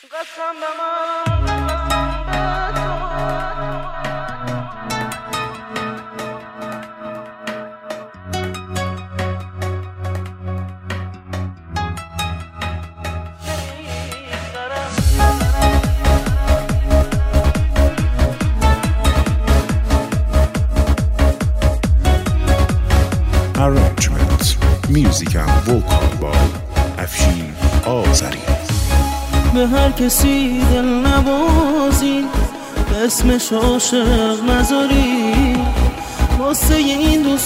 قسم به من Arrangement, music and vocal by افشین آذری. به هر کسی دل نبازی، به اسمش عاشق نذاری، واسه این دوست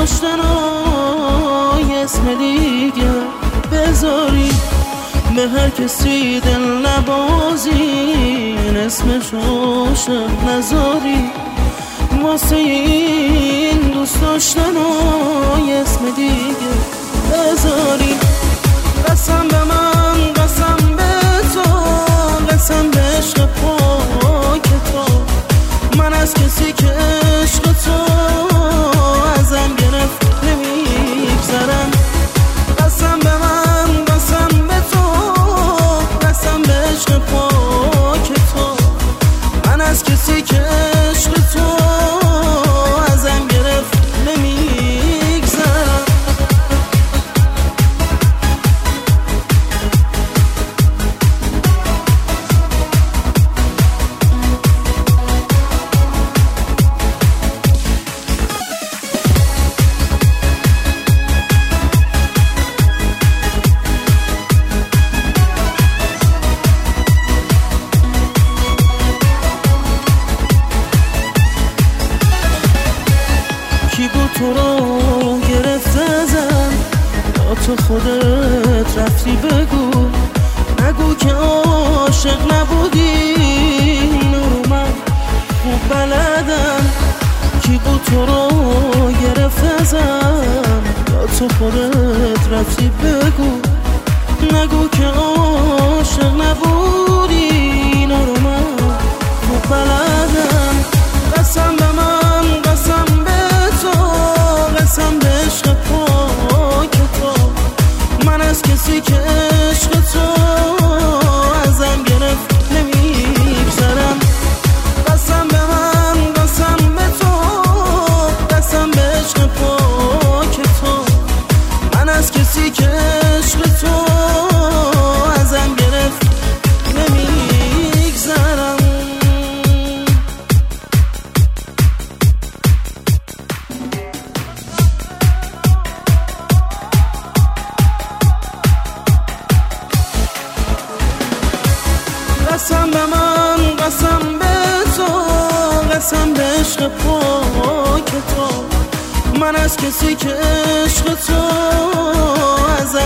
داشتنای اسم دیگه بذاری. به هر کسی دل نبازی، اسمش عاشق نذاری، واسه این دوست داشتنای اسم دیگه بذاری. قسم به من، قسم به تو، قسم به عشق پاک تو، من از کسی که عشق تو ازم گرفت نمیگذرم. قسم به من، قسم به تو، قسم به عشق پاک تو، من از کسی که عشق تو ازم گرفت نمیگذرم. کی بود تو رو گرفته ازم، یا تو خودت رفتی؟ بگو نگو که عاشق نبودی، اینو رو من خوب بلدم. کی بود تو رو گرفته ازم، یا تو خودت رفتی؟ بگو نگو که عاشق نبودی، اینو رو من خوب بلدم. قسم به من، قسم به تو، قسم به عشق پاک تو، من از کسی که عشق تو ازم گرفت نمیگذرم. قسم به من، قسم به تو، قسم به عشق پاک تو، من از کسی که عشق تو ازم گرفت نمیگذرم. قسم به من، قسم به تو، قسم به عشق پاک تو، من از کسی که عشق تو ازم